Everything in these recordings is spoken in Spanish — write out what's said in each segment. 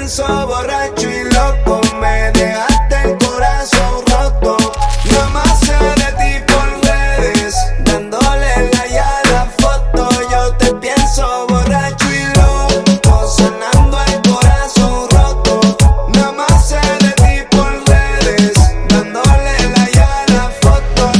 pienso borracho y loco. Me dejaste el corazón roto. Nada más sé de ti por redes, dándole like a la foto. Yo te pienso borracho y loco, sanando el corazón roto. Nada más sé de ti por redes, dándole like a la foto.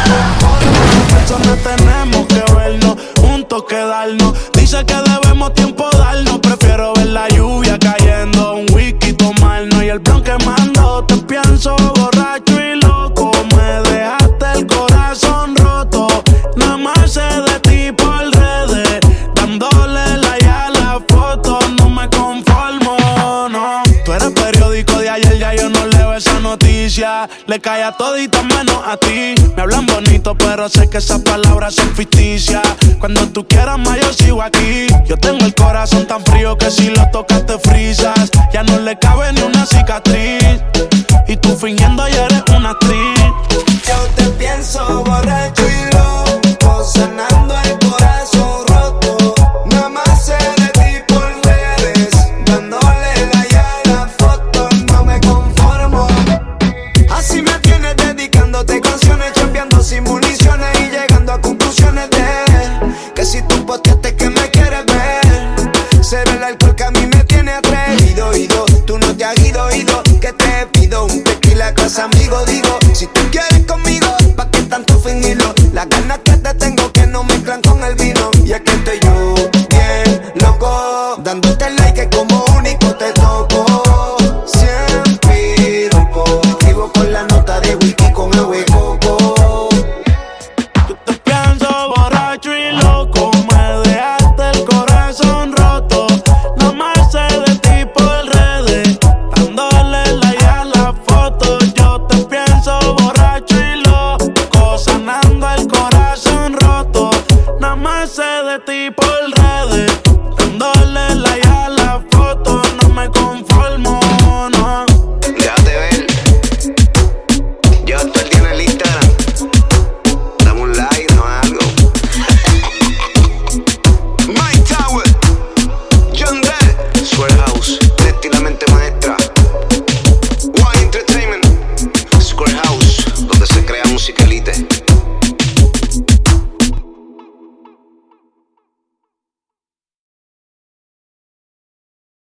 No tenemos que vernos, juntos quedarnos. Dice que debemos tiempo darnos. Prefiero ver la lluvia cayendo, un whisky tomarnos y el bron quemando. Te pienso borracho y loco. Me dejaste el corazón roto. Nada más sé de ti por redes, dándole like a la foto. No me conformo, no. Tú eres periódico de ayer, ya yo no leo esa noticia. Le cae a todita menos a ti. Me hablan bonito, pero sé que esas palabras son ficticias. Cuando tú quieras más, yo sigo aquí. Yo tengo el corazón tan frío que si lo tocas te frisas. Ya no le cabe ni una cicatriz. Y tú fingiendo ya eres una actriz. Yo te pienso borracho y loco, sanando el corazón roto. Nada más sé de ti por redes, dándole like a la foto. No me conformo. Así me tienes dedicándote canciones, chambeando sin municiones y llegando a conclusiones de que si tú posteaste que me quieres ver, será el alcohol que a mí me tiene atrevido. Tú no te has ido, que te pido un tequila casa amigo. Digo, si tú quieres conmigo, ¿pa' qué tanto fingirlo? Las ganas que te tengo que no mezclan con el vino. Y es que estoy yo bien loco, dándote like que como único te toco. Siempre rompo, vivo con la nota de whisky con agua y coco. Tú te pienso borracho y loco. Me dejaste el corazón roto. Nada más sé de ti por redes, dándole like a la foto. Yo te pienso borracho y loco, sanando el corazón roto. Nada más sé de ti